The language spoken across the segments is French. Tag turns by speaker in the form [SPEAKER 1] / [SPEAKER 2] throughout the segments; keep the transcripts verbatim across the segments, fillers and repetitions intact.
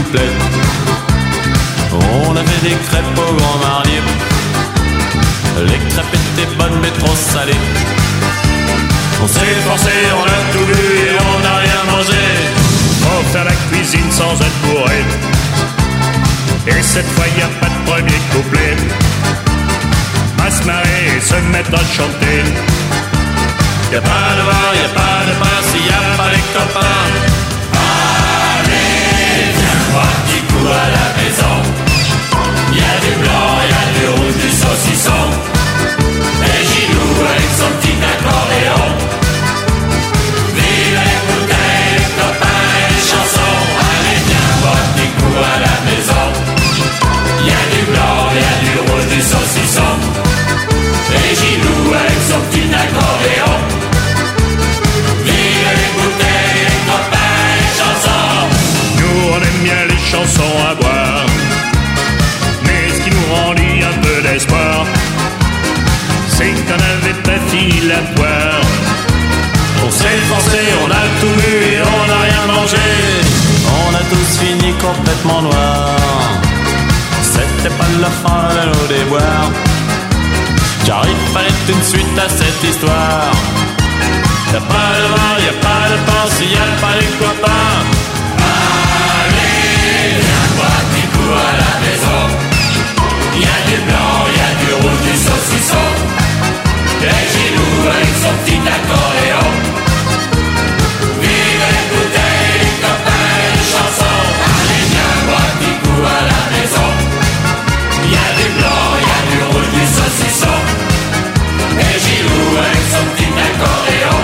[SPEAKER 1] plaît. On avait des crêpes au Grand Marnier. Les crêpes étaient bonnes mais trop salées. On s'est forcé, on a tout vu et on n'a rien mangé.
[SPEAKER 2] Faut faire la cuisine sans être bourré. Et cette fois y a pas de premier couplet. À se marrer et se mettre à chanter.
[SPEAKER 1] Y'a pas de bar, y'a pas de pain s'il y a pas les copains.
[SPEAKER 3] Allez, viens voir petit coup à la maison. Y'a du blanc, y'a du rouge, du saucisson. Et Gilou avec son petit accordéon. Vive les bouteilles, les copains et les chansons. Allez, viens voir petit coup à la maison. Y'a du blanc, y'a du rouge, du saucisson. Et Gilou avec son petit accordéon. Vive les bouteilles, les copains et les chansons.
[SPEAKER 2] Nous on aime bien les chansons à boire. Mais ce qui nous rendit un peu d'espoir, c'est qu'on avait pas fini la poire.
[SPEAKER 1] On s'est forcé, on a tout vu et on n'a rien mangé. On a tous fini complètement noirs. C'était pas la fin de nos déboires. Car il fallait une suite à cette histoire. Y'a pas de vin, y'a pas de pain s'il y a pas les copains.
[SPEAKER 3] Allez, viens boire petit coup à la maison. Y'a du blanc, y'a du rouge, du saucisson. Et Gilou avec son petit accordéon. Vive les bouteilles, les copains et les chansons. Allez, viens boire petit coup à la maison. Y'a du blanc, y'a du rouge, du saucisson. Et Gilou avec son petit accordéon.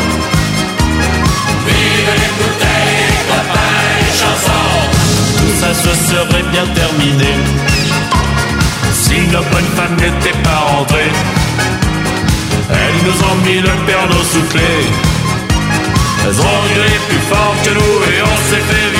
[SPEAKER 3] Vive les bouteilles, les copains et les chansons.
[SPEAKER 1] Tout ça se serait bien terminé si nos bonnes femmes n'étaient pas rentrées. Elles nous ont mis le perno sous clé. Elles ont gueulé plus fort que nous et on s'est fait